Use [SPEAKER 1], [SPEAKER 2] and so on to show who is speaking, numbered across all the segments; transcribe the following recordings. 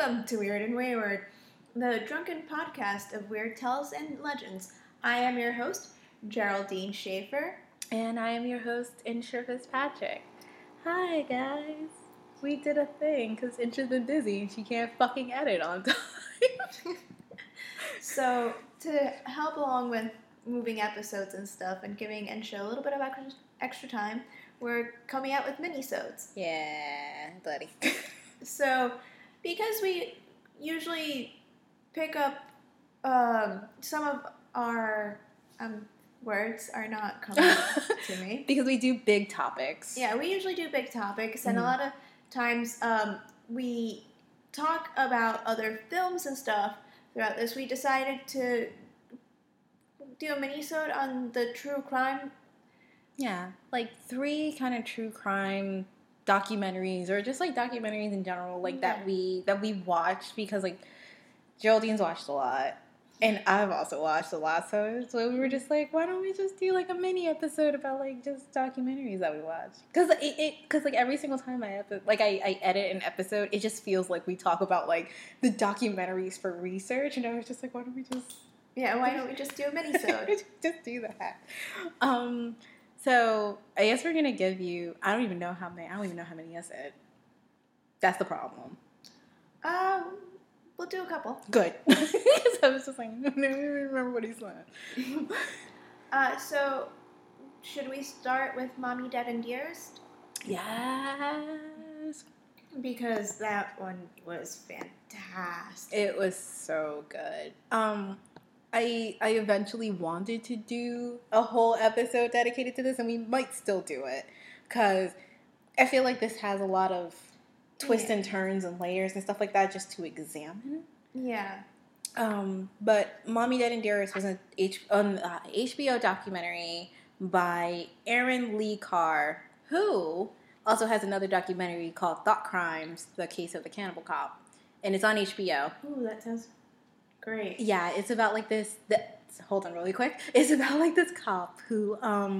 [SPEAKER 1] Welcome to Weird and Wayward, the drunken podcast of weird tales and legends. I am your host, Geraldine Schaefer.
[SPEAKER 2] And I am your host, Insha Fitzpatrick. Hi, guys. We did a thing because Insha's been busy and she can't fucking edit on time.
[SPEAKER 1] So, to help along with moving episodes and stuff and giving Insha a little bit of extra time, we're coming out with mini-sodes.
[SPEAKER 2] Yeah, buddy.
[SPEAKER 1] So, because we usually pick up some of our words are not coming to me.
[SPEAKER 2] Because we do big topics.
[SPEAKER 1] Yeah, we usually do big topics, and a lot of times we talk about other films and stuff throughout this. We decided to do a mini-sode on the true crime.
[SPEAKER 2] Yeah, like 3 kind of true crime documentaries, or just like documentaries in general, like that we watched, because like Geraldine's watched a lot and I've also watched a lot, so we were just like, why don't we just do like a mini episode about like just documentaries that we watch? Because like every single time I edit an episode, it just feels like we talk about like the documentaries for research, and I was just like, why don't we just
[SPEAKER 1] do a mini-sode?
[SPEAKER 2] just do that. So I guess we're gonna give you. I don't even know how many I said. That's the problem.
[SPEAKER 1] We'll do a couple.
[SPEAKER 2] Good. Because I was just like, I don't even remember what he said.
[SPEAKER 1] So should we start with Mommy, Dad, and Dearest?
[SPEAKER 2] Yes.
[SPEAKER 1] Because that one was fantastic.
[SPEAKER 2] It was so good. I eventually wanted to do a whole episode dedicated to this, and we might still do it, because I feel like this has a lot of twists and turns and layers and stuff like that just to examine.
[SPEAKER 1] Yeah.
[SPEAKER 2] But Mommy, Dad, and Dearest was an HBO documentary by Aaron Lee Carr, who also has another documentary called Thought Crimes: The Case of the Cannibal Cop, and it's on HBO.
[SPEAKER 1] Ooh, that sounds great.
[SPEAKER 2] Yeah, it's about like this. Hold on, really quick. It's about like this cop who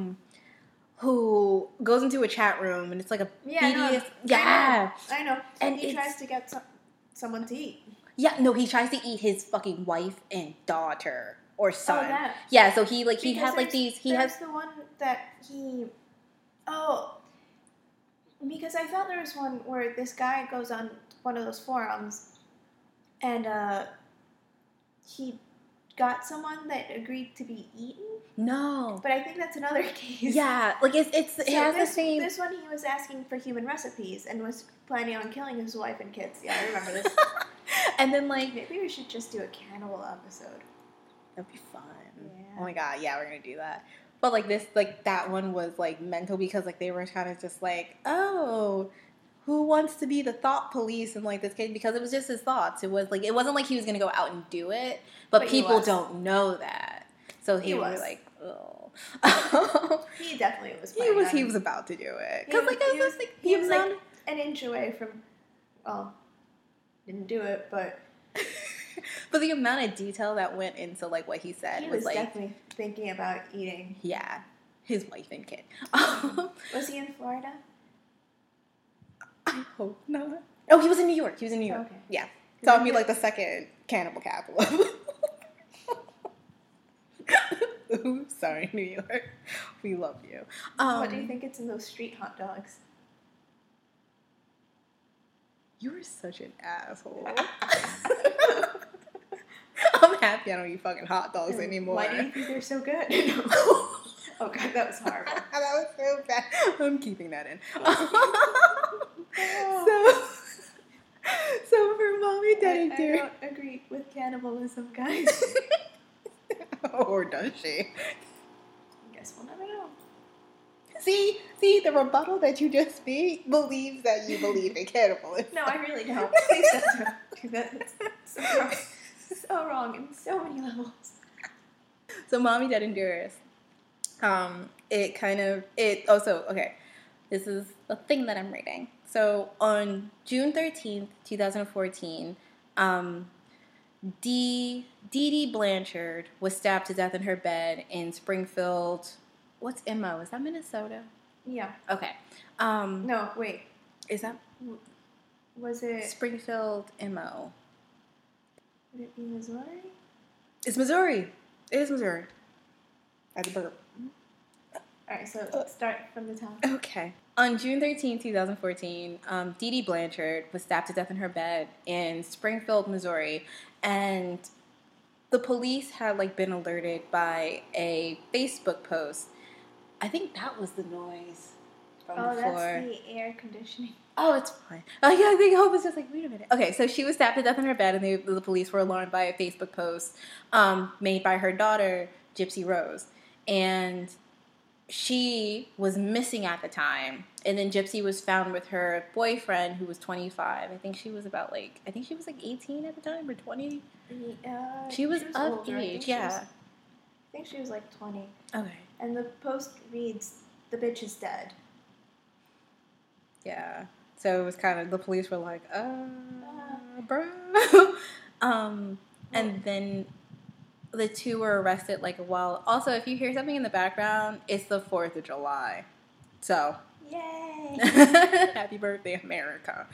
[SPEAKER 2] goes into a chat room, and it's like a BDS.
[SPEAKER 1] I know. And he tries to get someone to eat.
[SPEAKER 2] Yeah, no, he tries to eat his fucking wife and daughter or son.
[SPEAKER 1] Oh, that.
[SPEAKER 2] Yeah, so he had like these.
[SPEAKER 1] There's the one that he. Oh, because I felt there was one where this guy goes on one of those forums, and he got someone that agreed to be eaten?
[SPEAKER 2] No.
[SPEAKER 1] But I think that's another case.
[SPEAKER 2] Yeah, like it has the same...
[SPEAKER 1] This one, he was asking for human recipes and was planning on killing his wife and kids. Yeah, I remember this.
[SPEAKER 2] And then, like...
[SPEAKER 1] Maybe we should just do a cannibal episode.
[SPEAKER 2] That'd be fun.
[SPEAKER 1] Yeah.
[SPEAKER 2] Oh my god, yeah, we're gonna do that. But, like, that one was, like, mental, because, like, they were kind of just like, oh... Who wants to be the thought police in like this case? Because it was just his thoughts. It wasn't like he was gonna go out and do it, but people don't know that. So he was like, oh.
[SPEAKER 1] He definitely was.
[SPEAKER 2] He was about to do it, because
[SPEAKER 1] he was like an inch away from. Well, didn't do it, but.
[SPEAKER 2] But the amount of detail that went into like what he said was like
[SPEAKER 1] definitely thinking about eating.
[SPEAKER 2] Yeah, his wife and kid.
[SPEAKER 1] Was he in Florida?
[SPEAKER 2] I hope not. Oh, he was in New York.
[SPEAKER 1] Okay.
[SPEAKER 2] Yeah. So I'll be like the second cannibal capital. Ooh, sorry, New York. We love you.
[SPEAKER 1] What do you think it's in those street hot dogs?
[SPEAKER 2] You are such an asshole. I'm happy I don't eat fucking hot dogs anymore.
[SPEAKER 1] Why do you think they're so good? Oh god, that was horrible.
[SPEAKER 2] That was so bad. I'm keeping that in. So for Mommy, Daddy,
[SPEAKER 1] I don't agree with cannibalism, guys.
[SPEAKER 2] Or does she?
[SPEAKER 1] I guess we'll never know.
[SPEAKER 2] See, the rebuttal that you just made believes that you believe in cannibalism.
[SPEAKER 1] No, I really don't. Please don't do that. It's so wrong. So wrong in so many levels.
[SPEAKER 2] So Mommy, Dad, and Dearest. This is the thing that I'm reading. So on June 13th, 2014, Dee Dee Blanchard was stabbed to death in her bed in Springfield. What's MO? Is that Minnesota?
[SPEAKER 1] Yeah.
[SPEAKER 2] Okay.
[SPEAKER 1] No, wait.
[SPEAKER 2] Is that?
[SPEAKER 1] Was it
[SPEAKER 2] Springfield MO.
[SPEAKER 1] Would it be Missouri?
[SPEAKER 2] It's Missouri. It is Missouri. At the burp.
[SPEAKER 1] Alright, so start from the top.
[SPEAKER 2] Okay. On June 13, 2014, Dee Dee Blanchard was stabbed to death in her bed in Springfield, Missouri. And the police had, like, been alerted by a Facebook post. I think that was the noise from before.
[SPEAKER 1] That's the air conditioning.
[SPEAKER 2] Oh, it's fine. Oh, yeah, I think I was just like, wait a minute. Okay, so she was stabbed to death in her bed, and the police were alarmed by a Facebook post made by her daughter, Gypsy Rose. And she was missing at the time. And then Gypsy was found with her boyfriend, who was 25. I think she was 18 at the time, or 20? She was of
[SPEAKER 1] older.
[SPEAKER 2] age, yeah.
[SPEAKER 1] I think she was like 20.
[SPEAKER 2] Okay.
[SPEAKER 1] And the post reads, "The bitch is dead."
[SPEAKER 2] Yeah. So it was kind of, the police were like, bro. And then the two were arrested like a while. Also, if you hear something in the background, it's the 4th of July. So.
[SPEAKER 1] Yay!
[SPEAKER 2] Happy birthday, America.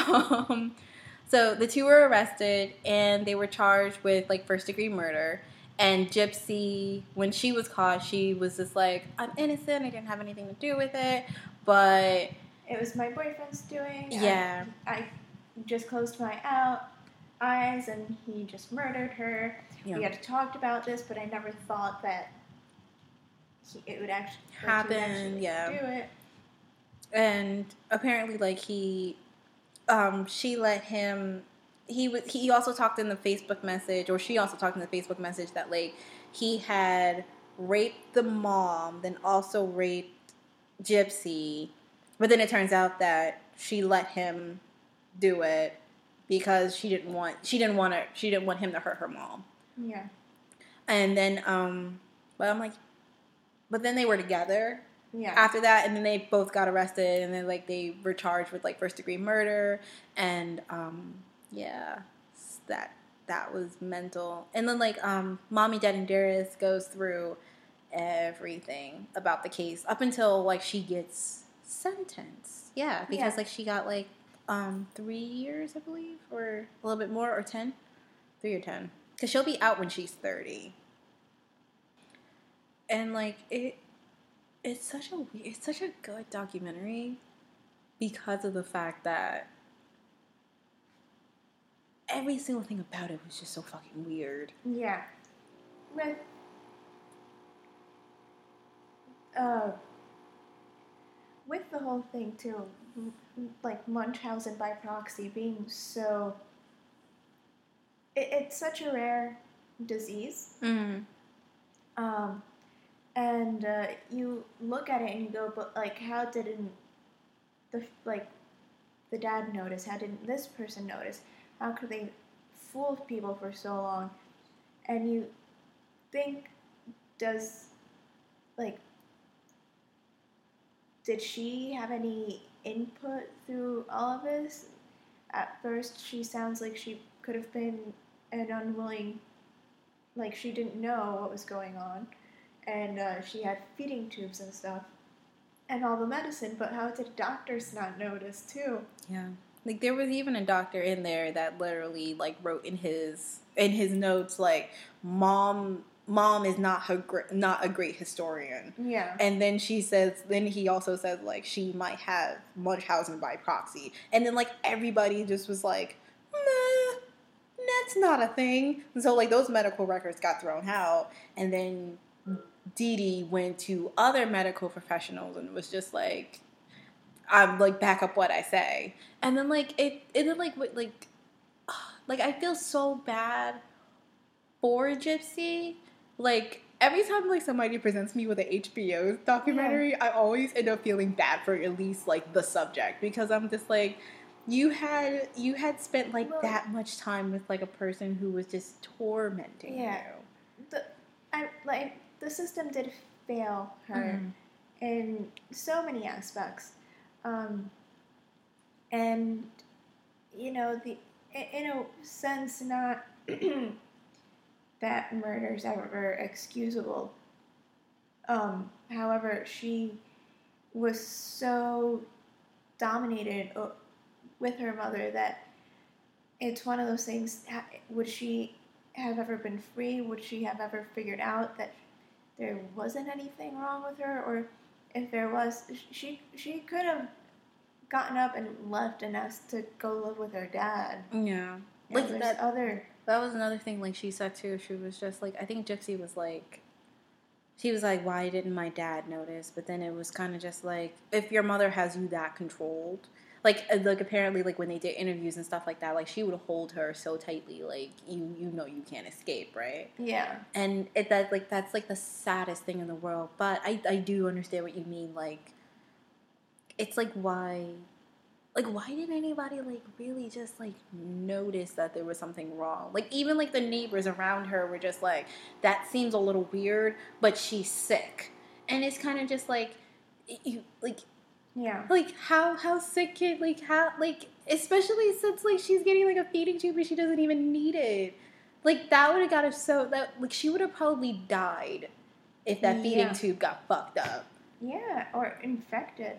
[SPEAKER 2] So the two were arrested and they were charged with like first-degree murder. And Gypsy, when she was caught, she was just like, I'm innocent. I didn't have anything to do with it. But
[SPEAKER 1] it was my boyfriend's doing.
[SPEAKER 2] Yeah.
[SPEAKER 1] I just closed my eyes and he just murdered her. Yeah. We had talked about this, but I never thought that it would actually happen. Yeah. Do it.
[SPEAKER 2] And apparently, like, she let him. He also talked in the Facebook message, or she also talked in the Facebook message that like he had raped the mom, then also raped Gypsy. But then it turns out that she let him do it because she didn't want him to hurt her mom.
[SPEAKER 1] Yeah.
[SPEAKER 2] And then but I'm like, but then they were together.
[SPEAKER 1] Yeah.
[SPEAKER 2] After that, and then they both got arrested, and then like they were charged with like first-degree murder, and yeah, that was mental. And then like Mommy, Dad, and Dearest goes through everything about the case up until like she gets sentenced. Yeah, because like she got like 3 years, I believe, or a little bit more, or 10, 3 or 10, because she'll be out when she's 30. And like it's such a good documentary because of the fact that every single thing about it was just so fucking weird.
[SPEAKER 1] Yeah. With the whole thing too, like Munchausen by proxy being so, it's such a rare disease.
[SPEAKER 2] Mm-hmm.
[SPEAKER 1] And you look at it and you go, but like, how didn't the dad notice? How didn't this person notice? How could they fool people for so long? And you think, did she have any input through all of this? At first, she sounds like she could have been an unwilling, like she didn't know what was going on. And she had feeding tubes and stuff. And all the medicine, but how did doctors not notice, too?
[SPEAKER 2] Yeah. Like, there was even a doctor in there that literally, like, wrote in his notes, like, Mom is not a great historian.
[SPEAKER 1] Yeah.
[SPEAKER 2] And then he also says, like, she might have Munchausen by proxy. And then, like, everybody just was like, nah, that's not a thing. And so, like, those medical records got thrown out. And then Dee Dee went to other medical professionals and was just like, I'm like, back up what I say. And then like I feel so bad for Gypsy. Like every time like somebody presents me with an HBO documentary, I always end up feeling bad for at least like the subject, because I'm just like, you had spent like that much time with like a person who was just tormenting you.
[SPEAKER 1] The system did fail her in so many aspects. And, you know, in a sense, not that murder's ever excusable. However, she was so dominated with her mother that it's one of those things. Would she have ever been free? Would she have ever figured out that there wasn't anything wrong with her, or if there was, she could have gotten up and left and asked to go live with her dad.
[SPEAKER 2] Yeah.
[SPEAKER 1] Like that
[SPEAKER 2] was another thing, like, she said, too. She was just, like, I think Gypsy was, like, she was like, why didn't my dad notice? But then it was kind of just, like, if your mother has you that controlled, like, apparently, like, when they did interviews and stuff like that, like, she would hold her so tightly, like, you know you can't escape, right?
[SPEAKER 1] Yeah.
[SPEAKER 2] And that's, like, the saddest thing in the world. But I do understand what you mean, like, it's, like, why didn't anybody, like, really just, like, notice that there was something wrong? Like, even, like, the neighbors around her were just like, that seems a little weird, but she's sick. And it's kind of just, like, you, like...
[SPEAKER 1] Yeah.
[SPEAKER 2] Like, how sick can, like, how, like, especially since, like, she's getting, like, a feeding tube and she doesn't even need it. Like, that would have got her so, that, like, she would have probably died if that feeding tube got fucked up.
[SPEAKER 1] Yeah, or infected.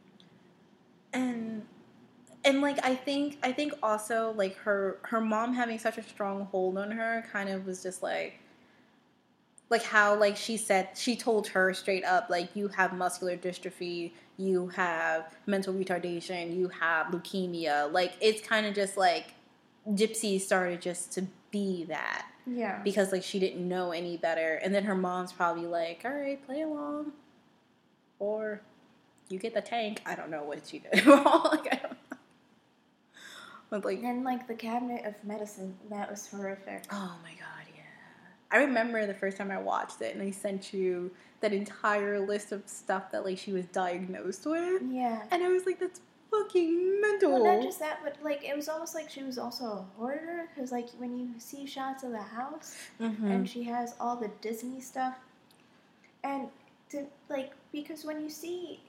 [SPEAKER 2] And like, I think also, like, her mom having such a strong hold on her kind of was just, like how, like, she told her straight up, like, you have muscular dystrophy, you have mental retardation, you have leukemia. Like, it's kind of just, like, Gypsy started just to be that.
[SPEAKER 1] Yeah.
[SPEAKER 2] Because, like, she didn't know any better. And then her mom's probably like, all right, play along. Or you get the tank. I don't know what she did wrong. Like, I don't know. But, like...
[SPEAKER 1] And, like, the cabinet of medicine, that was horrific.
[SPEAKER 2] Oh, my God. I remember the first time I watched it, and I sent you that entire list of stuff that, like, she was diagnosed with.
[SPEAKER 1] Yeah.
[SPEAKER 2] And I was like, that's fucking mental.
[SPEAKER 1] Well, not just that, but, like, it was almost like she was also a hoarder, because, like, when you see shots of the house, and she has all the Disney stuff, and, because when you see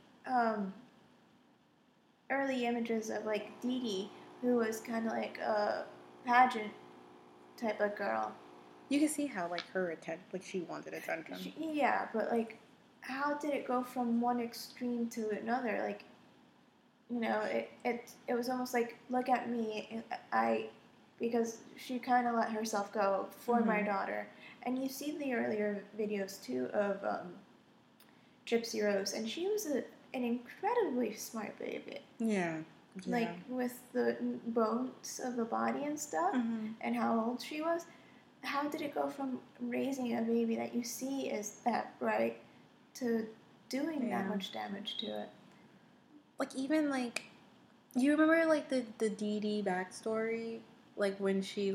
[SPEAKER 1] early images of, like, Dee Dee, who was kind of like a pageant type of girl,
[SPEAKER 2] you can see how, like, her she wanted attention.
[SPEAKER 1] Yeah, but, like, how did it go from one extreme to another? Like, you know, it was almost like, look at me, because she kind of let herself go for my daughter. And you see the earlier videos, too, of Gypsy Rose, and she was an incredibly smart baby.
[SPEAKER 2] Yeah.
[SPEAKER 1] Like, with the bones of the body and stuff, and how old she was. How did it go from raising a baby that you see is that bright to doing that much damage to it?
[SPEAKER 2] Like, even, like, you remember, like, the Dee Dee backstory? Like, when she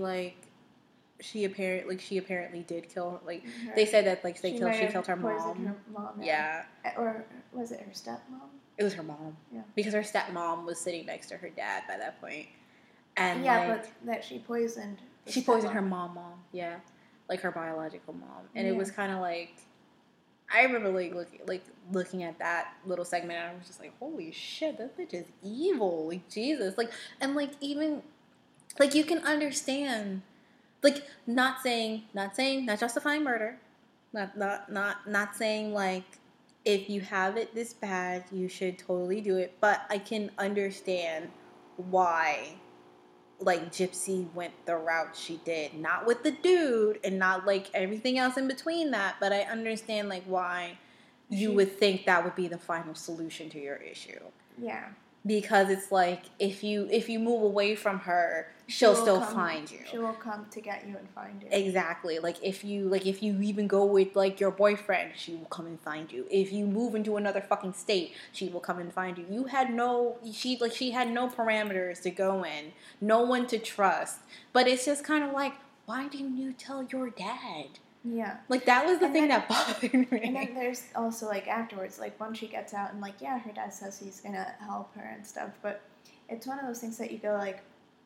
[SPEAKER 2] apparently did kill, like, they said that, like, she killed her mom.
[SPEAKER 1] Her mom.
[SPEAKER 2] Yeah.
[SPEAKER 1] Or was it her stepmom?
[SPEAKER 2] It was her mom. Yeah. Because her stepmom was sitting next to her dad by that point. And,
[SPEAKER 1] yeah, like, but that she poisoned.
[SPEAKER 2] She poisoned her mom, yeah. Like, her biological mom. And it was kind of like, I remember, looking at that little segment, and I was just like, holy shit, that bitch is evil. Like, Jesus. Like, and, like, even, like, you can understand, like, not justifying murder. Not saying, like, if you have it this bad, you should totally do it. But I can understand why, like, Gypsy went the route she did. Not with the dude, and not, like, everything else in between that, but I understand, like, why you would think that would be the final solution to your issue.
[SPEAKER 1] Yeah.
[SPEAKER 2] Because it's like, if you move away from her, she'll still find you.
[SPEAKER 1] She will come to get you and find you.
[SPEAKER 2] Exactly. Like, if you even go with, like, your boyfriend, she will come and find you. If you move into another fucking state, she will come and find you. She had no parameters to go in, no one to trust. But it's just kind of like, why didn't you tell your dad?
[SPEAKER 1] Yeah.
[SPEAKER 2] Like, that was the thing that bothered me.
[SPEAKER 1] And then there's also, like, afterwards, like, once she gets out and, like, yeah, her dad says he's gonna help her and stuff, but it's one of those things that you go, like,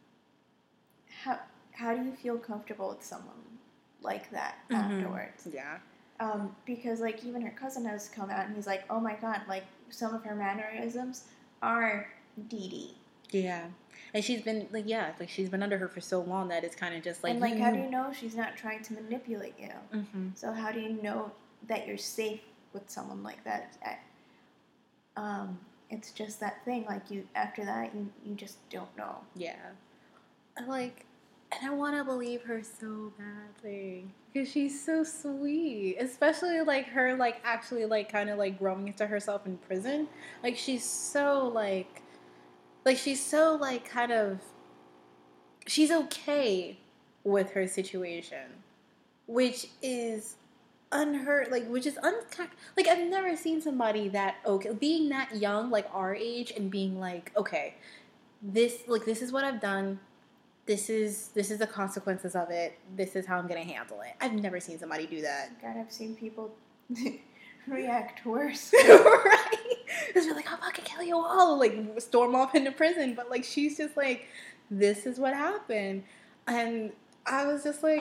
[SPEAKER 1] how do you feel comfortable with someone like that afterwards?
[SPEAKER 2] Yeah.
[SPEAKER 1] Because, like, even her cousin has come out and he's like, oh my god, like, some of her mannerisms are Dee Dee.
[SPEAKER 2] Yeah. And she's been, like, she's been under her for so long that it's kind of just like...
[SPEAKER 1] And, like, how do you know she's not trying to manipulate you?
[SPEAKER 2] Mm-hmm.
[SPEAKER 1] So how do you know that you're safe with someone like that? it's just that thing. Like, after that, you just don't know.
[SPEAKER 2] Yeah. And I want to believe her so badly because she's so sweet, especially like her like actually like kind of like growing into herself in prison. Like she's so she's so like kind of she's okay with her situation, which is unheard which is like I've never seen somebody that okay being that young like our age and being like okay this is what I've done. This is the consequences of it. This is how I'm gonna handle it. I've never seen somebody do that.
[SPEAKER 1] God, I've seen people react worse.
[SPEAKER 2] Right? Because you're like, I'll fucking kill you all, like storm off into prison. But like she's just like, this is what happened, and I was just like,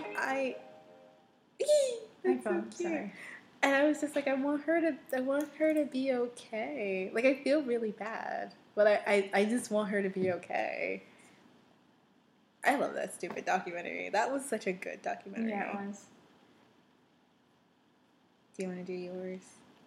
[SPEAKER 1] My phone,
[SPEAKER 2] so
[SPEAKER 1] sorry.
[SPEAKER 2] And I was just like, I want her to be okay. Like I feel really bad, but I just want her to be okay. I love that stupid documentary. That was such a good documentary.
[SPEAKER 1] Yeah, it was.
[SPEAKER 2] Do you want to do yours?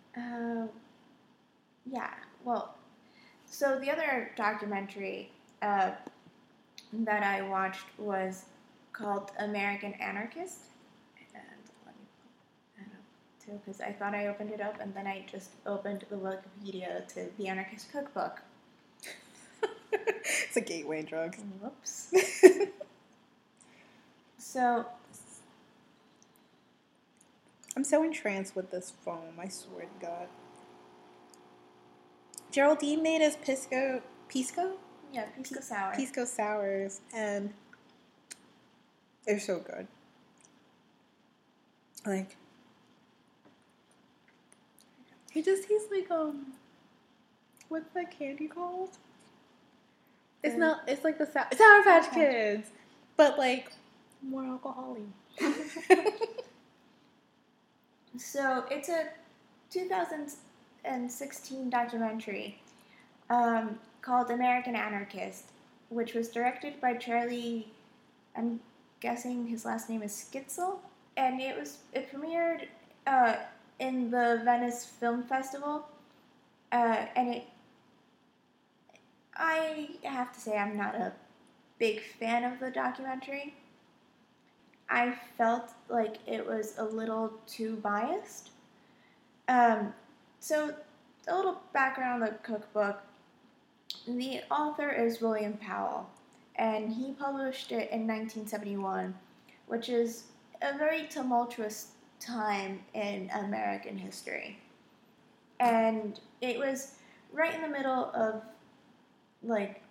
[SPEAKER 1] Yeah. Well, so the other documentary that I watched was called American Anarchist. And let me pull that up too, because I thought I opened it up, and then I just opened the Wikipedia to the Anarchist Cookbook.
[SPEAKER 2] It's a gateway drug.
[SPEAKER 1] Whoops. So,
[SPEAKER 2] I'm so entranced with this foam, I swear to God. Geraldine made us pisco?
[SPEAKER 1] Yeah, pisco sour.
[SPEAKER 2] Pisco sours, and they're so good. Like, he tastes like, what's that candy called? It's not, it's like the Sour Patch Kids, but like, more alcohol-y.
[SPEAKER 1] So, it's a 2016 documentary called American Anarchist, which was directed by Charlie, I'm guessing his last name is Skitzel, and it premiered in the Venice Film Festival, and I have to say I'm not a big fan of the documentary. I felt like it was a little too biased. So, a little background on the cookbook. The author is William Powell, and he published it in 1971, which is a very tumultuous time in American history. And it was right in the middle of, like,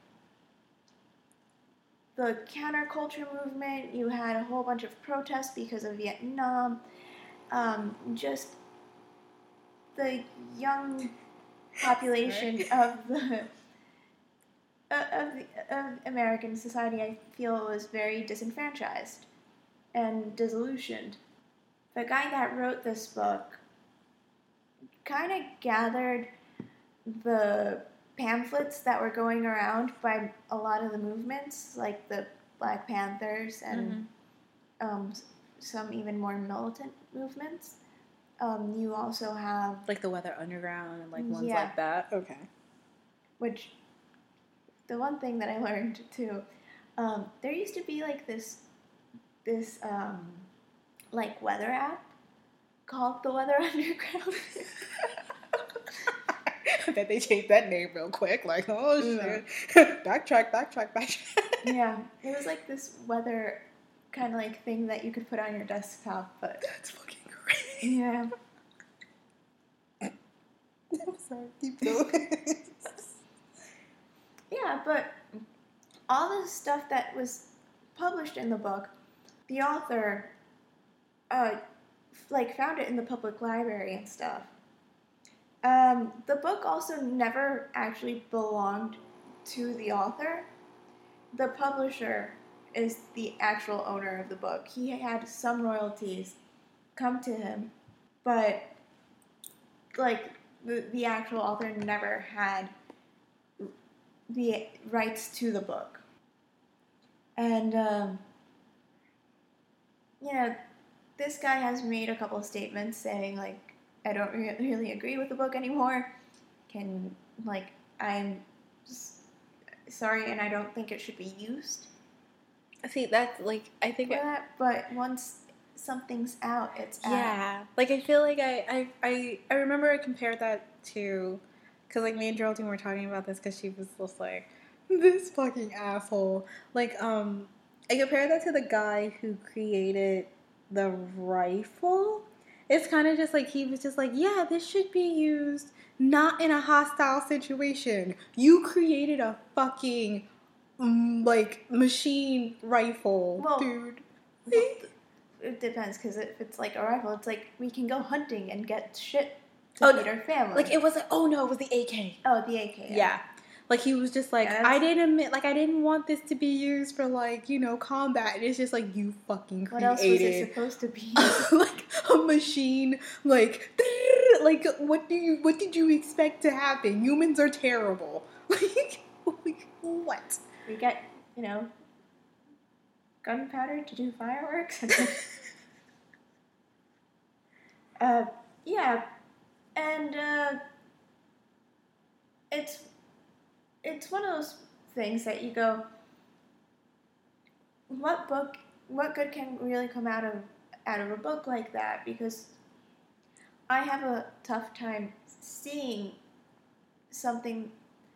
[SPEAKER 1] the counterculture movement. You had a whole bunch of protests because of Vietnam. Just the young population of American society, I feel, was very disenfranchised and disillusioned. The guy that wrote this book kind of gathered the pamphlets that were going around by a lot of the movements, like the Black Panthers and some even more militant movements. You also have
[SPEAKER 2] like the Weather Underground and like ones like that. Okay.
[SPEAKER 1] Which, the one thing that I learned too, there used to be like this like weather app called the Weather Underground.
[SPEAKER 2] I bet they changed that name real quick. Like, oh shit. Backtrack.
[SPEAKER 1] Yeah, it was like this weather kind of like thing that you could put on your desktop, but
[SPEAKER 2] that's fucking great.
[SPEAKER 1] Yeah.
[SPEAKER 2] I'm sorry, keep going.
[SPEAKER 1] Yeah, but all the stuff that was published in the book, the author found it in the public library and stuff. The book also never actually belonged to the author. The publisher is the actual owner of the book. He had some royalties come to him, but like the actual author never had the rights to the book. And this guy has made a couple of statements saying like, I don't really agree with the book anymore. Can I'm sorry, and I don't think it should be used.
[SPEAKER 2] See, that's like I think.
[SPEAKER 1] But once something's out, it's out.
[SPEAKER 2] Yeah, like I feel like I remember I compared that to, because like me and Geraldine were talking about this because she was just like, this fucking asshole. Like I compared that to the guy who created the rifle. It's kind of just like he was just like, yeah, this should be used not in a hostile situation. You created a fucking like machine rifle,
[SPEAKER 1] Well,
[SPEAKER 2] dude.
[SPEAKER 1] It depends, because if it's like a rifle, it's like we can go hunting and get shit to feed our family.
[SPEAKER 2] Like it was like, oh no, it was the AK.
[SPEAKER 1] Oh, the AK.
[SPEAKER 2] Yeah. Like he was just like, I didn't want this to be used for like, you know, combat. And it's just like, you fucking created.
[SPEAKER 1] What else was it supposed to be?
[SPEAKER 2] Like a machine, like what did you expect to happen? Humans are terrible. Like what?
[SPEAKER 1] We get, you know, gunpowder to do fireworks. Yeah, and it's one of those things that you go, what good can really come out of a book like that? Because I have a tough time seeing something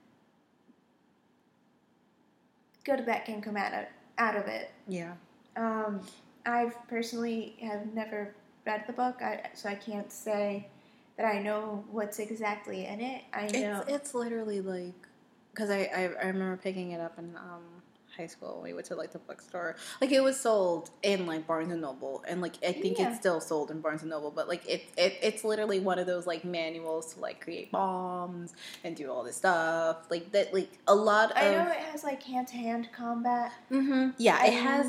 [SPEAKER 1] good that can come out of it.
[SPEAKER 2] Yeah.
[SPEAKER 1] I've personally have never read the book, so I can't say that I know what's exactly in it. I know
[SPEAKER 2] it's literally like, because I remember picking it up in high school when we went to like the bookstore. Like it was sold in like Barnes and Noble, and like I think it's still sold in Barnes and Noble. But like it's literally one of those like manuals to like create bombs and do all this stuff. Like that, like a lot of.
[SPEAKER 1] I know it has like hand-to-hand combat.
[SPEAKER 2] Mm-hmm. Yeah, it has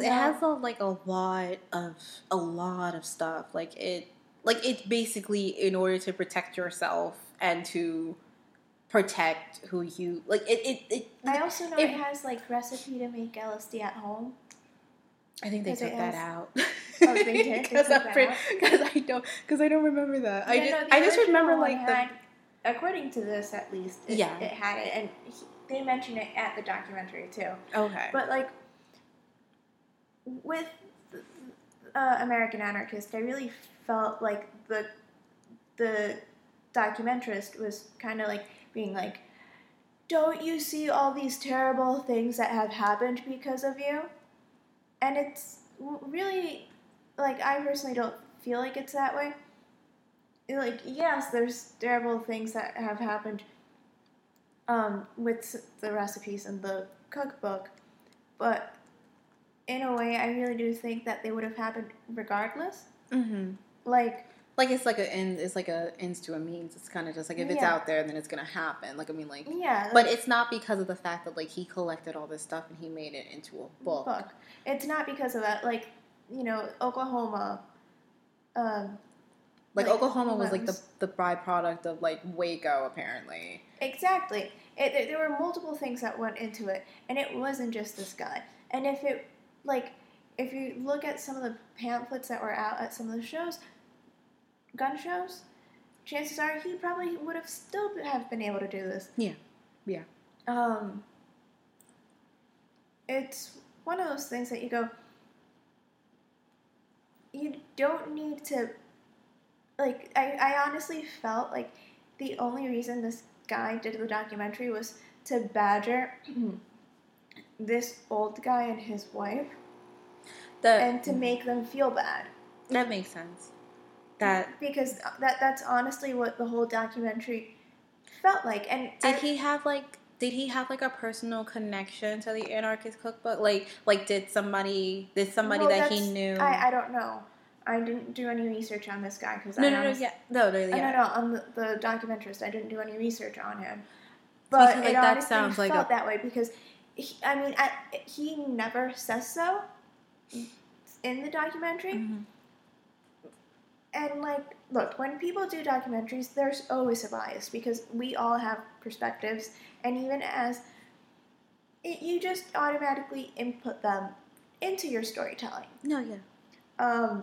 [SPEAKER 2] a lot of stuff. Like it's basically in order to protect yourself and to protect who you like.
[SPEAKER 1] I also know it has like recipe to make LSD at home.
[SPEAKER 2] I think they took that out.
[SPEAKER 1] Oh, they did. Because
[SPEAKER 2] I don't remember that. I just remember like
[SPEAKER 1] according to this at least. It had it, and they mention it at the documentary too.
[SPEAKER 2] Okay,
[SPEAKER 1] but like with American Anarchist, I really felt like the documentarist was kind of like being like, don't you see all these terrible things that have happened because of you? And it's really, like, I personally don't feel like it's that way. Like, yes, there's terrible things that have happened with the recipes in the cookbook, but in a way, I really do think that they would have happened regardless.
[SPEAKER 2] Mm-hmm. Like it's like a ends to a means. It's kind of just like if it's out there, then it's gonna happen. Like I mean, like but it's not because of the fact that like he collected all this stuff and he made it into a book.
[SPEAKER 1] It's not because of that. Like you know, Oklahoma.
[SPEAKER 2] Like Oklahoma was like the byproduct of like Waco, apparently.
[SPEAKER 1] Exactly. There were multiple things that went into it, and it wasn't just this guy. And if you look at some of the pamphlets that were out at some of the shows. Gun shows, chances are he probably would have still have been able to do this.
[SPEAKER 2] Yeah.
[SPEAKER 1] It's one of those things that you go, you don't need to, like, I honestly felt like the only reason this guy did the documentary was to badger this old guy and his wife and to make them feel bad.
[SPEAKER 2] That makes sense.
[SPEAKER 1] Because that's honestly what the whole documentary felt like. And
[SPEAKER 2] did he have like a personal connection to the Anarchist Cookbook? Like did somebody that he knew?
[SPEAKER 1] I don't know. I didn't do any research on this guy because
[SPEAKER 2] No, on
[SPEAKER 1] the documentarist. I didn't do any research on him. But it honestly felt that way because he never says so in the documentary.
[SPEAKER 2] Mm-hmm.
[SPEAKER 1] And, like, look, when people do documentaries, there's always a bias because we all have perspectives. And even you just automatically input them into your storytelling.
[SPEAKER 2] No, yeah.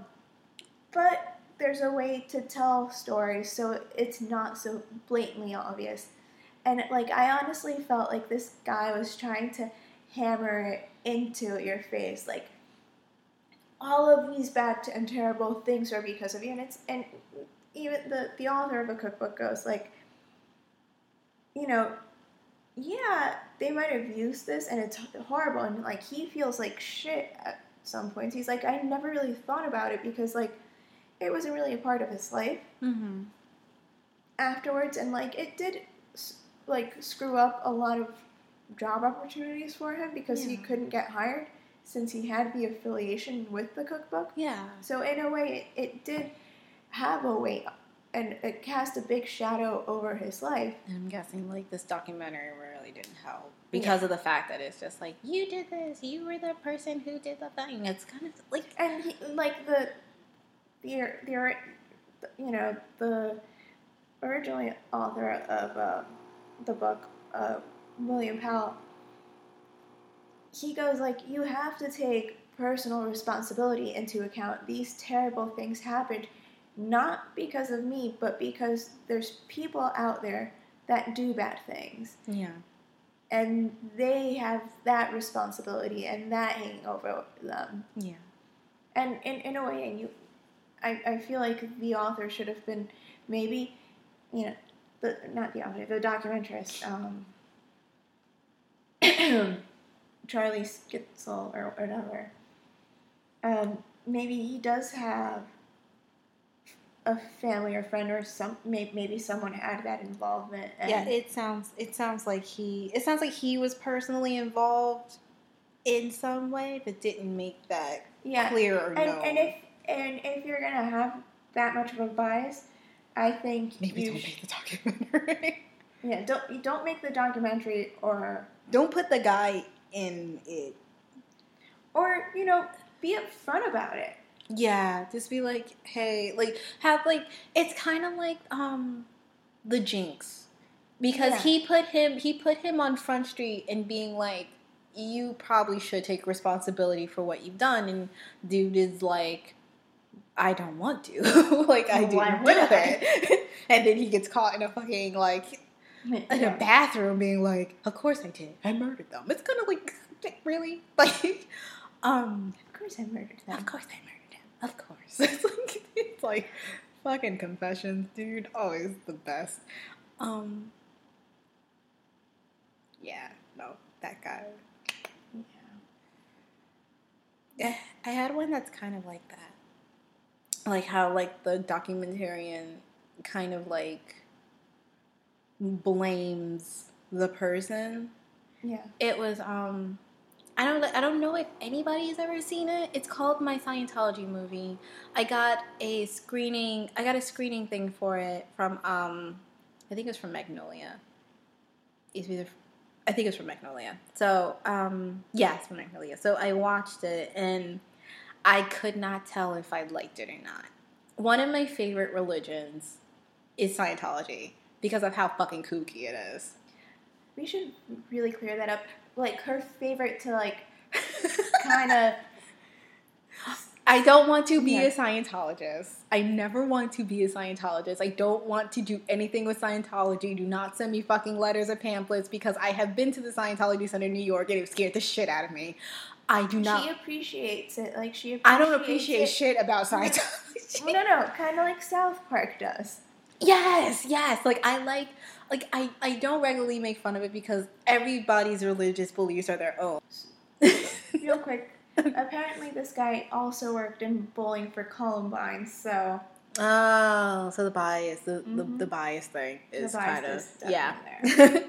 [SPEAKER 1] But there's a way to tell stories so it's not so blatantly obvious. And, like, I honestly felt like this guy was trying to hammer it into your face. Like, all of these bad and terrible things are because of you. And even the author of a cookbook goes, like, you know, yeah, they might have used this and it's horrible. And, like, he feels like shit at some points. He's like, I never really thought about it because, like, it wasn't really a part of his life afterwards. And, like, it did, like, screw up a lot of job opportunities for him because he couldn't get hired since he had the affiliation with the cookbook.
[SPEAKER 2] Yeah.
[SPEAKER 1] So in a way, it did have a weight, and it cast a big shadow over his life.
[SPEAKER 2] And I'm guessing, like, this documentary really didn't help because of the fact that it's just like, you did this, you were the person who did the thing. It's kind of like,
[SPEAKER 1] and he, like the you know, the original author of the book, William Powell, he goes, like, you have to take personal responsibility into account. These terrible things happened not because of me, but because there's people out there that do bad things.
[SPEAKER 2] Yeah.
[SPEAKER 1] And they have that responsibility and that hanging over them.
[SPEAKER 2] Yeah.
[SPEAKER 1] And in a way, I feel like the author should have been maybe, you know, not the author, the documentarist, Charlie Skitzel or whatever. Maybe he does have a family or friend or maybe someone had that involvement. And
[SPEAKER 2] Yeah, it sounds like he was personally involved in some way, but didn't make that clear or known.
[SPEAKER 1] And if you're gonna have that much of a bias, I think
[SPEAKER 2] maybe don't make the documentary.
[SPEAKER 1] Yeah, don't make the documentary, or
[SPEAKER 2] don't put the guy in it,
[SPEAKER 1] or, you know, be upfront about it.
[SPEAKER 2] Yeah, just be like, hey, like, have, like, it's kind of like the Jinx, because he put him on Front Street and being like, you probably should take responsibility for what you've done, and dude is like, I don't want to. Like, I didn't do it. And then he gets caught in a fucking, like, in a bathroom being like, of course I did. I murdered them. It's kind of like, really? Like,
[SPEAKER 1] of course I murdered them.
[SPEAKER 2] Of course I murdered him. Of course. It's like fucking confessions, dude. Always the best. Yeah, no, that guy. Yeah. I had one that's kind of like that. Like how, like, the documentarian kind of, like, blames the person.
[SPEAKER 1] Yeah.
[SPEAKER 2] It was, I don't know if anybody's ever seen it. It's called My Scientology Movie. I got a screening thing for it from, I think it was from Magnolia. I think it was from Magnolia. So, yeah, it's from Magnolia. So I watched it, and I could not tell if I liked it or not. One of my favorite religions is Scientology because of how fucking kooky it is.
[SPEAKER 1] We should really clear that up. Like, her favorite to, like, kind of...
[SPEAKER 2] I don't want to be a Scientologist. I never want to be a Scientologist. I don't want to do anything with Scientology. Do not send me fucking letters or pamphlets, because I have been to the Scientology Center in New York and it scared the shit out of me. I do not...
[SPEAKER 1] She appreciates it. Like,
[SPEAKER 2] I don't appreciate shit about Scientology.
[SPEAKER 1] No. Kind of like South Park does.
[SPEAKER 2] Yes. Like, I don't regularly make fun of it because everybody's religious beliefs are their own.
[SPEAKER 1] Real quick, apparently this guy also worked in bowling for Columbine, so...
[SPEAKER 2] Oh, so the bias, the bias thing is kind of... Yeah.
[SPEAKER 1] There.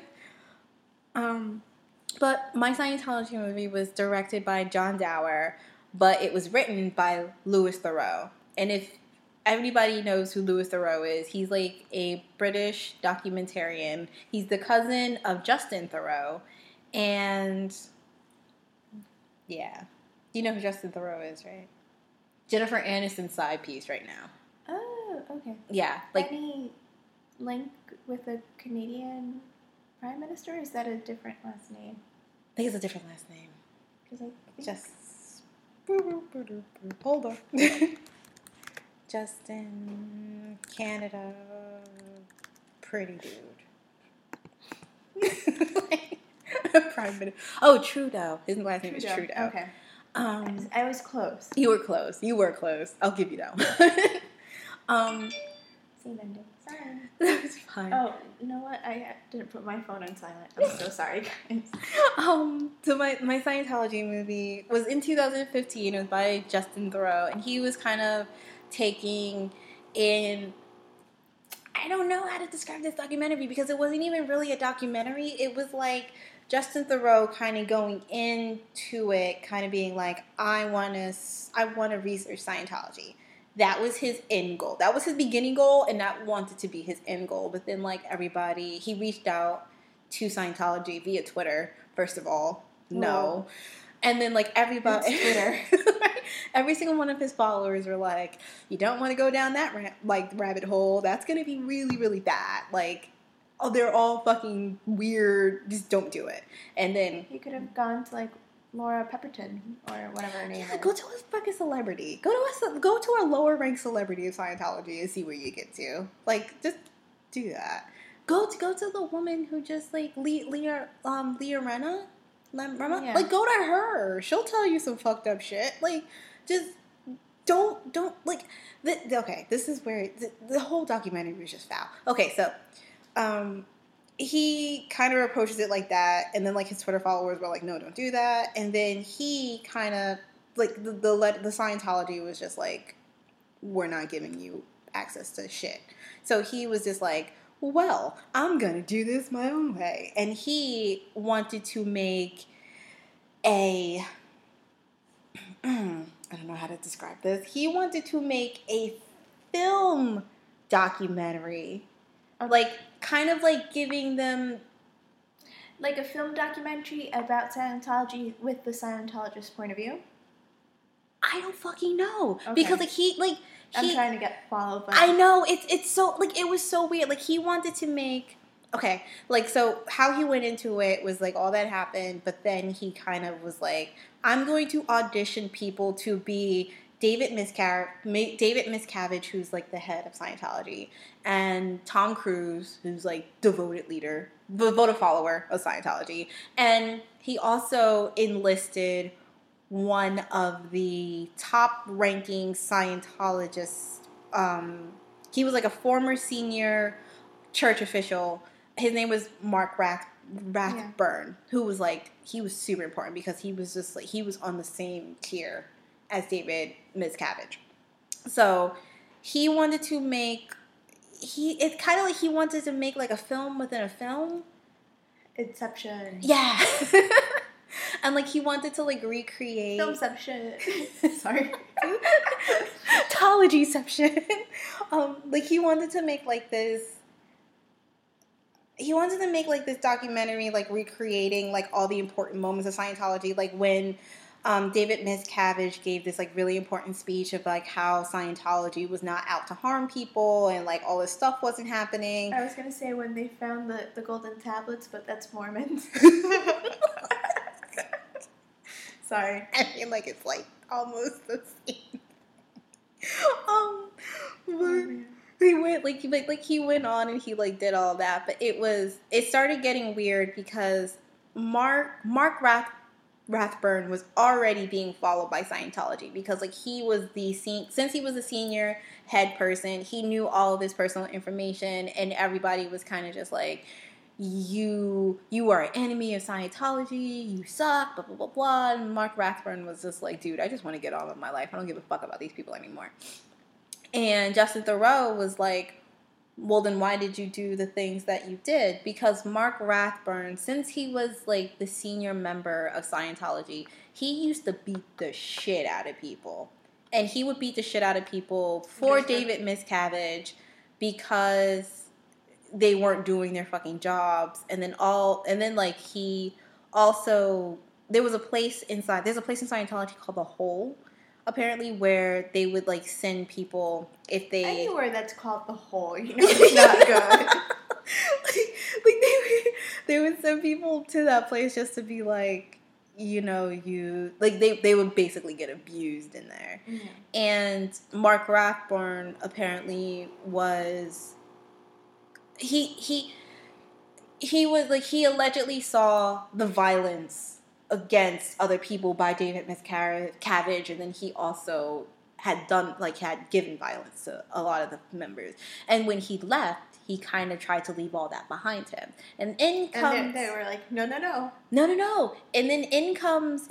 [SPEAKER 2] But My Scientology Movie was directed by John Dower, but it was written by Louis Theroux. And if everybody knows who Louis Theroux is, he's like a British documentarian. He's the cousin of Justin Theroux. And yeah. You know who Justin Theroux is, right? Jennifer Aniston's side piece right now.
[SPEAKER 1] Oh, okay.
[SPEAKER 2] Yeah. Like,
[SPEAKER 1] any link with a Canadian Prime Minister? Is that a different last name?
[SPEAKER 2] I think it's a different last name.
[SPEAKER 1] Because I
[SPEAKER 2] just... Hold on. Justin, Canada, pretty dude. Prime Minister. Oh, Trudeau. His last name is Trudeau.
[SPEAKER 1] Okay. I was close.
[SPEAKER 2] You were close. I'll give you that one.
[SPEAKER 1] Same ending. Sorry.
[SPEAKER 2] That was fine.
[SPEAKER 1] Oh, you know what? I didn't put my phone on silent. I'm so sorry, guys.
[SPEAKER 2] So my Scientology movie was in 2015. It was by Justin Theroux, and he was kind of taking in... I don't know how to describe this documentary because it wasn't even really a documentary. It was like Justin Theroux kind of going into it, kind of being like, I want to research Scientology. That was his end goal. That was his beginning goal, and that wanted to be his end goal. But then, like, everybody, he reached out to Scientology via Twitter, first of all. No. And then, like, everybody...
[SPEAKER 1] Twitter.
[SPEAKER 2] Every single one of his followers were like, you don't want to go down that, rabbit hole. That's going to be really, really bad. Like, oh, they're all fucking weird. Just don't do it. And then...
[SPEAKER 1] He could have gone to, like, Laura Pepperton or whatever her name is.
[SPEAKER 2] Go to a fucking celebrity. Go to a lower ranked celebrity of Scientology and see where you get to. Like, just do that. Go to the woman who just like Leah Remina.
[SPEAKER 1] Yeah.
[SPEAKER 2] Like, go to her. She'll tell you some fucked up shit. Like, just don't like. Okay, this is where the whole documentary was just foul. Okay, so he kind of approaches it like that, and then like his Twitter followers were like, no, don't do that. And then he kind of like the Scientology was just like, we're not giving you access to shit. So he was just like, well, I'm gonna do this my own way. And he wanted to make I don't know how to describe this. He wanted to make a film documentary. Like, kind of like giving them...
[SPEAKER 1] Like a film documentary about Scientology with the Scientologist point of view?
[SPEAKER 2] I don't fucking know.
[SPEAKER 1] Okay.
[SPEAKER 2] Because, like,
[SPEAKER 1] I'm trying to get followed by...
[SPEAKER 2] I know. It's so... Like, it was so weird. Like, he wanted to make... Okay. Like, so how he went into it was, like, all that happened. But then he kind of was like, I'm going to audition people to be... David Miscavige, who's like the head of Scientology, and Tom Cruise, who's like devoted follower of Scientology. And he also enlisted one of the top-ranking Scientologists. He was like a former senior church official. His name was Mark Rathburn, who was like, he was super important because he was just like, he was on the same tier as David Miscavige. So he wanted to make... It's kind of like he wanted to make like a film within a film.
[SPEAKER 1] Inception.
[SPEAKER 2] Yeah. And like he wanted to like recreate...
[SPEAKER 1] Filmception. Sorry.
[SPEAKER 2] Tologyception. Like he wanted to make like this... He wanted to make like this documentary like recreating like all the important moments of Scientology. Like when... David Miscavige gave this like really important speech of like how Scientology was not out to harm people and like all this stuff wasn't happening.
[SPEAKER 1] I was gonna say when they found the golden tablets, but that's Mormons. Sorry.
[SPEAKER 2] I mean, like it's like almost the same. He went he went on and he like did all that, but it started getting weird because Mark Rathburn was already being followed by Scientology because like he was since he was a senior head person, he knew all of this personal information, and everybody was kind of just like, you are an enemy of Scientology, you suck, blah blah blah blah. And Mark Rathburn was just like, dude, I just want to get on with my life. I don't give a fuck about these people anymore. And Justin Theroux was like, well, then why did you do the things that you did? Because Mark Rathburn, since he was like the senior member of Scientology, he used to beat the shit out of people. And he would beat the shit out of people for David Miscavige because they weren't doing their fucking jobs. And then like he also, there's a place in Scientology called The Hole, apparently, where they would like send people if they...
[SPEAKER 1] Anywhere that's called The Hole, you know, it's not good.
[SPEAKER 2] they would send people to that place just to be like, you know, they would basically get abused in there. Mm-hmm. And Mark Rathburn apparently was... He he was like, he allegedly saw the violence against other people by David Miscavige, and then he also had given violence to a lot of the members. And when he left, he kind of tried to leave all that behind him. And
[SPEAKER 1] then they were like, no.
[SPEAKER 2] No. And then in comes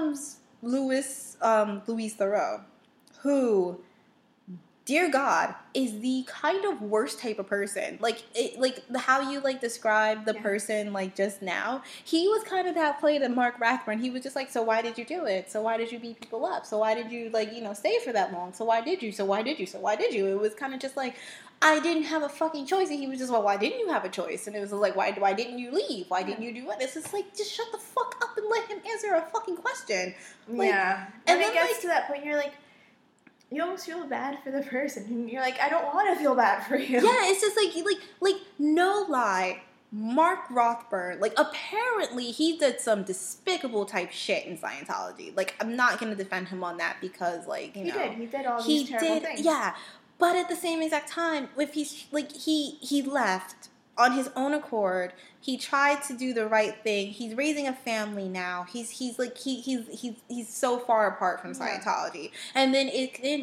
[SPEAKER 2] Louis Theroux, who, dear God, is the kind of worst type of person. How you describe the person just now. He was kind of that play to Mark Rathburn. He was just like, so why did you do it? So why did you beat people up? So why did you stay for that long? So why did you? So why did you? So why did you? It was kind of just like, I didn't have a fucking choice. And he was just, well, why didn't you have a choice? And it was like, why didn't you leave? Why didn't you do it? It's just like, just shut the fuck up and let him answer a fucking question.
[SPEAKER 1] And then it gets to that point, you're like, you almost feel bad for the person. And you're like, I don't want to feel bad for you.
[SPEAKER 2] Yeah, it's just like no lie. Mark Rothburn, apparently he did some despicable type shit in Scientology. I'm not going to defend him on that because, He
[SPEAKER 1] did all these terrible things.
[SPEAKER 2] Yeah. But at the same exact time, if he left on his own accord, he tried to do the right thing. He's raising a family now. He's so far apart from Scientology. And then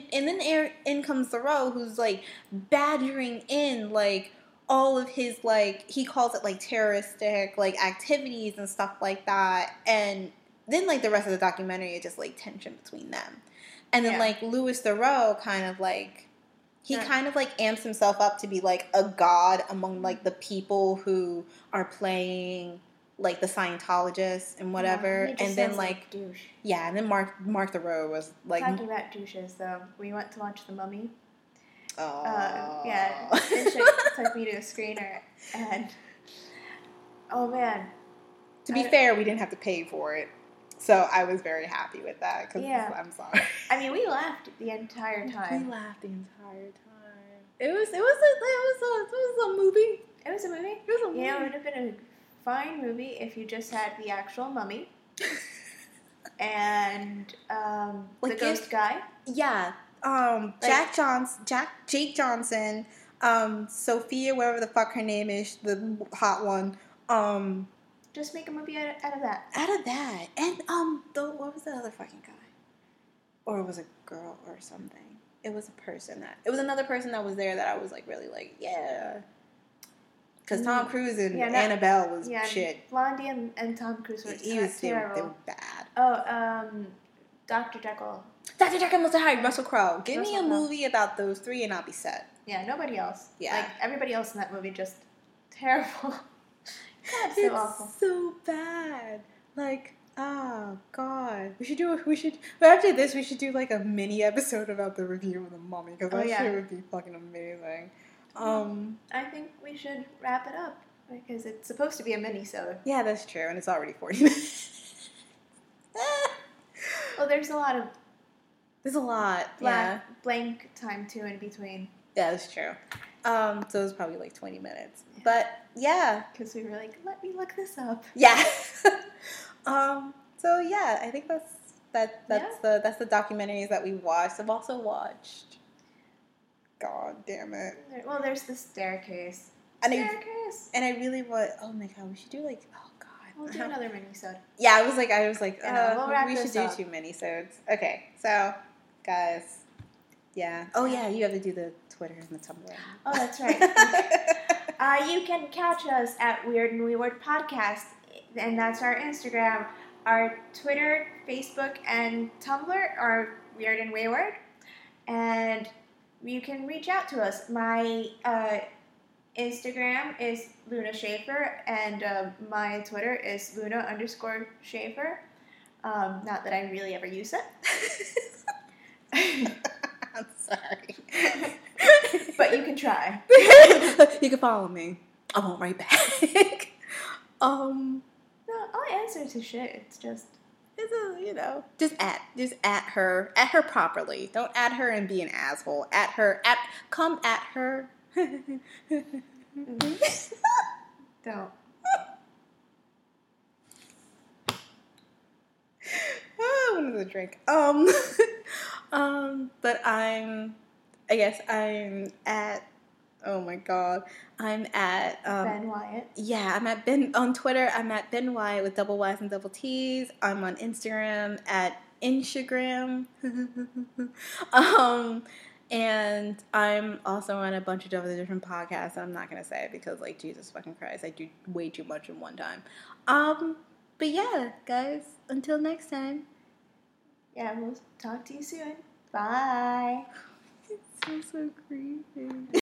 [SPEAKER 2] in comes Theroux, who's badgering in all of his he calls it terroristic activities and stuff like that. And then the rest of the documentary is just tension between them. And then Louis Theroux kind of he kind of amps himself up to be a god among the people who are playing the Scientologists and whatever. And then
[SPEAKER 1] douche.
[SPEAKER 2] Yeah, and then Mark Theroux was
[SPEAKER 1] talking about douches though. We went to watch The Mummy.
[SPEAKER 2] Oh.
[SPEAKER 1] And she took me to a screener, and oh man.
[SPEAKER 2] To be fair, we didn't have to pay for it. So I was very happy with that because I'm sorry.
[SPEAKER 1] I mean, we laughed the entire time.
[SPEAKER 2] We laughed the entire time. It was a movie.
[SPEAKER 1] It was a movie. Yeah, it would have been a fine movie if you just had the actual mummy and the ghost guy.
[SPEAKER 2] Yeah. Jake Johnson, Sophia, whatever the fuck her name is, the hot one.
[SPEAKER 1] Just make a movie out of that.
[SPEAKER 2] And what was the other fucking guy? Or it was a girl or something. It was another person that was there that I was really yeah. Because Tom Cruise and Annabelle was shit.
[SPEAKER 1] Blondie and Tom Cruise were terrible.
[SPEAKER 2] They were bad.
[SPEAKER 1] Oh, Dr. Jekyll.
[SPEAKER 2] Dr. Jekyll must have hired Russell Crowe. Give me a movie about those three and I'll be set.
[SPEAKER 1] Yeah, nobody else.
[SPEAKER 2] Yeah.
[SPEAKER 1] Everybody else in that movie just terrible. God, so awful.
[SPEAKER 2] So bad. Oh God. After this we should do a mini episode about the review of The Mummy because that shit would be fucking amazing.
[SPEAKER 1] I think we should wrap it up because it's supposed to be a mini-sode.
[SPEAKER 2] Yeah, that's true, and it's already 40 minutes.
[SPEAKER 1] Well, there's a lot. Blank time too in between.
[SPEAKER 2] Yeah, that's true. So it was probably 20 minutes. Yeah. But yeah,
[SPEAKER 1] because we were let me look this up.
[SPEAKER 2] Yeah. So yeah, I think that's the documentaries that we watched. I've also watched. God damn it.
[SPEAKER 1] Well, there's the Staircase.
[SPEAKER 2] And I really want. Oh my God, we should do oh God.
[SPEAKER 1] We'll do another mini-sode.
[SPEAKER 2] Yeah, I was like,
[SPEAKER 1] we
[SPEAKER 2] should do 2 mini-sodes. Okay, so guys, yeah. Oh yeah, you have to do the Twitter and the Tumblr.
[SPEAKER 1] Oh, that's right. You can catch us at Weird and Wayward Podcast, and that's our Instagram. Our Twitter, Facebook, and Tumblr are Weird and Wayward, and you can reach out to us. My Instagram is Luna Schaefer, and my Twitter is Luna_Schaefer. Not that I really ever use it.
[SPEAKER 2] I'm sorry.
[SPEAKER 1] But you can try.
[SPEAKER 2] You can follow me. I won't write back.
[SPEAKER 1] No, I'll answer to shit. It's just...
[SPEAKER 2] Just at her properly. Don't at her and be an asshole. Come at her.
[SPEAKER 1] Mm-hmm. Don't.
[SPEAKER 2] Another drink. But I guess I'm at Oh my god. I'm at
[SPEAKER 1] Ben Wyatt.
[SPEAKER 2] Yeah, I'm at Ben on Twitter. I'm at Ben Wyatt with double Y's and double T's. I'm on Instagram at Instagram. And I'm also on a bunch of other different podcasts. I'm not gonna say it because, like, Jesus fucking Christ, I do way too much in one time. But yeah, guys, until next time.
[SPEAKER 1] Yeah, we'll talk to you soon. Bye.
[SPEAKER 2] It's so creepy.